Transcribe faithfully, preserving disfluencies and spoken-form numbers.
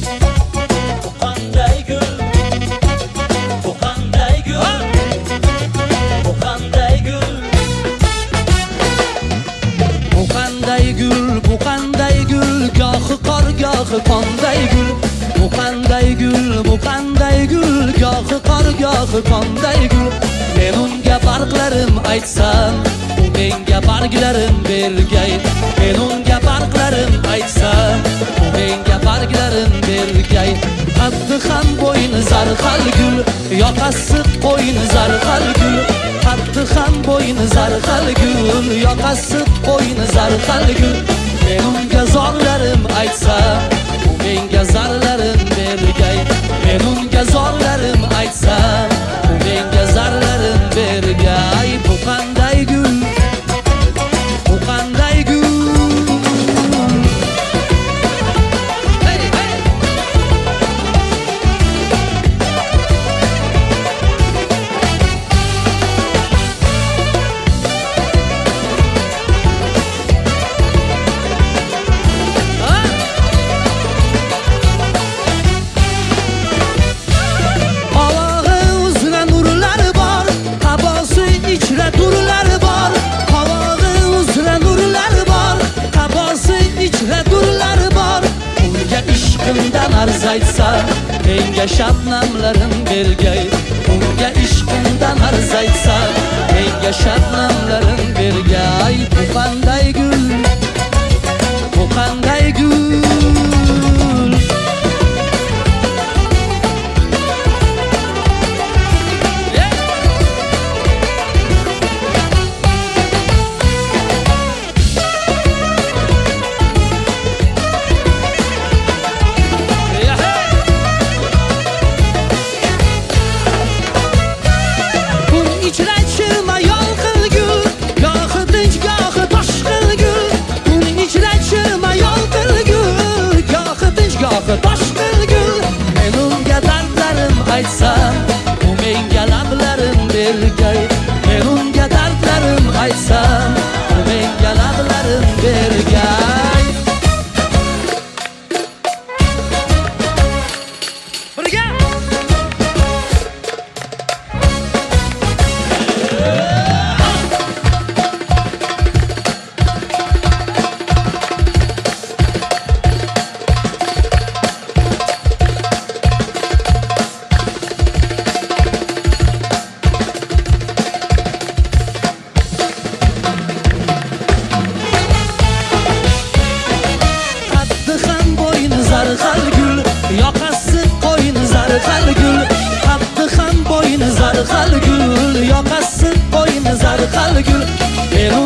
Qanday gul, bu qanday gul, bu qanday gul, gohi qor, gohi qanday gul. Men unga barqlarim aytsam, u menga barglarim bergay. Men unga barqlarim aytsam, u menga barglarim bergay. Qaddi ham bo'yni zarqal gul, yoqasi qo'yni zarqal gul. Qaddi ham bo'yni zarqal gul, yoqasi qo'yni zarqal gul. Men unga zorlarim aytsam, u menga zarlarim bergay. Men unga zorlarim aytsam, u menga zarlarim bergay. Bu qanday gul, bu qanday gul. Hey, hey. Ishqimdan arz aytsam, menga shabnamlarim bergay. Unga ishqimdan arz aytsam, menga shabnamlarim bergay. Bu qanday gul, bu qanday gul. Men unga dardlarim aytsam, u menga lablarim bergay. Men unga dardlarim aytsam, u menga lablarim bergay. Birga zarqal gul, yoqasi qo'yni zarqal gul. Qaddi ham bo'yni zarqal gul, yoqasi qo'yni zarqal gul. Men